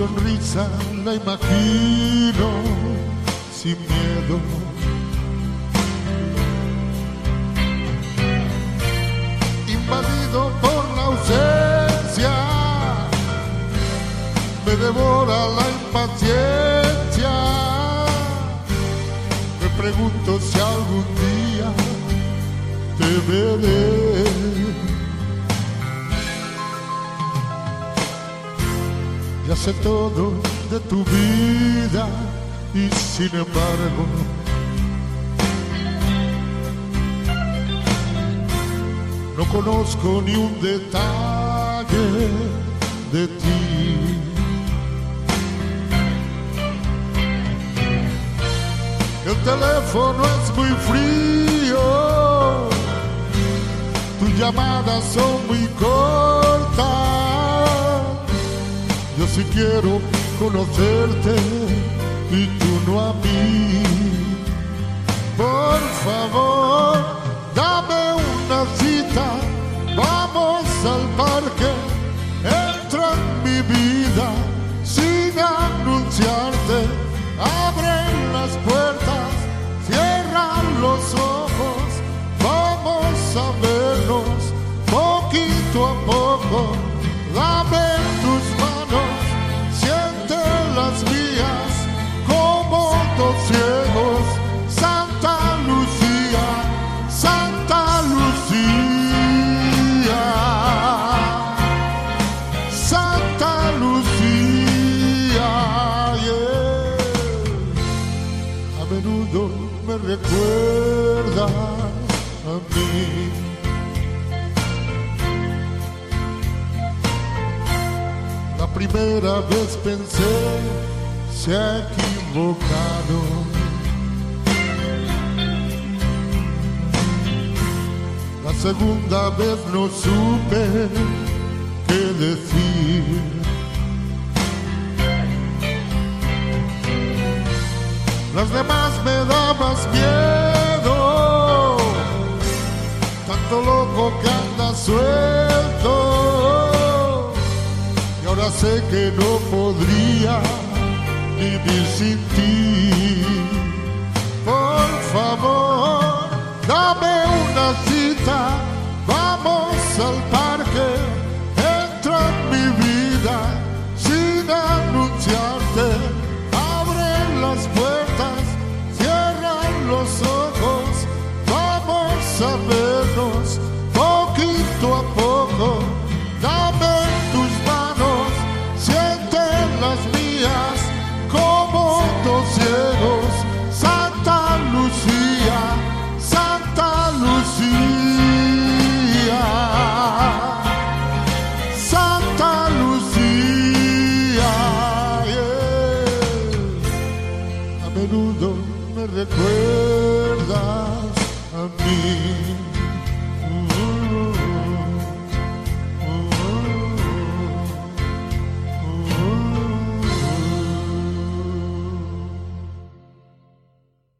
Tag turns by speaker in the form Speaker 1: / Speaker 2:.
Speaker 1: sonrisa la imagino sin miedo. Invadido por la ausencia, me devora la impaciencia. Me pregunto si algún día te veré. Ya sé todo de tu vida y sin embargo no conozco ni un detalle de ti. El teléfono es muy frío, tus llamadas son muy cortas. Yo sí quiero conocerte y tú no a mí. Por favor, dame una cita, vamos al parque. Entra en mi vida sin anunciarte. Abre las puertas, cierra los ojos. Vamos a vernos poquito a poco. Dame tus manos, siente las mías como dos ciegos. Santa Lucía, Santa Lucía, Santa Lucía, yeah. A menudo me recuerda a mí. La primera vez pensé, se ha equivocado. La segunda vez no supe qué decir. Las demás me dabas miedo, tanto loco que anda suelto. Y ahora sé que no podría vivir sin ti. Por favor, dame una cita, vamos al parque. Entra en mi vida sin anunciarte. Abre las puertas, cierra los ojos. Vamos a vernos poquito a poco. Dame tus manos, siente las mías como dos ciegos. Santa Lucía, Santa Lucía, Santa Lucía, yeah. A menudo me recuerdas a mí.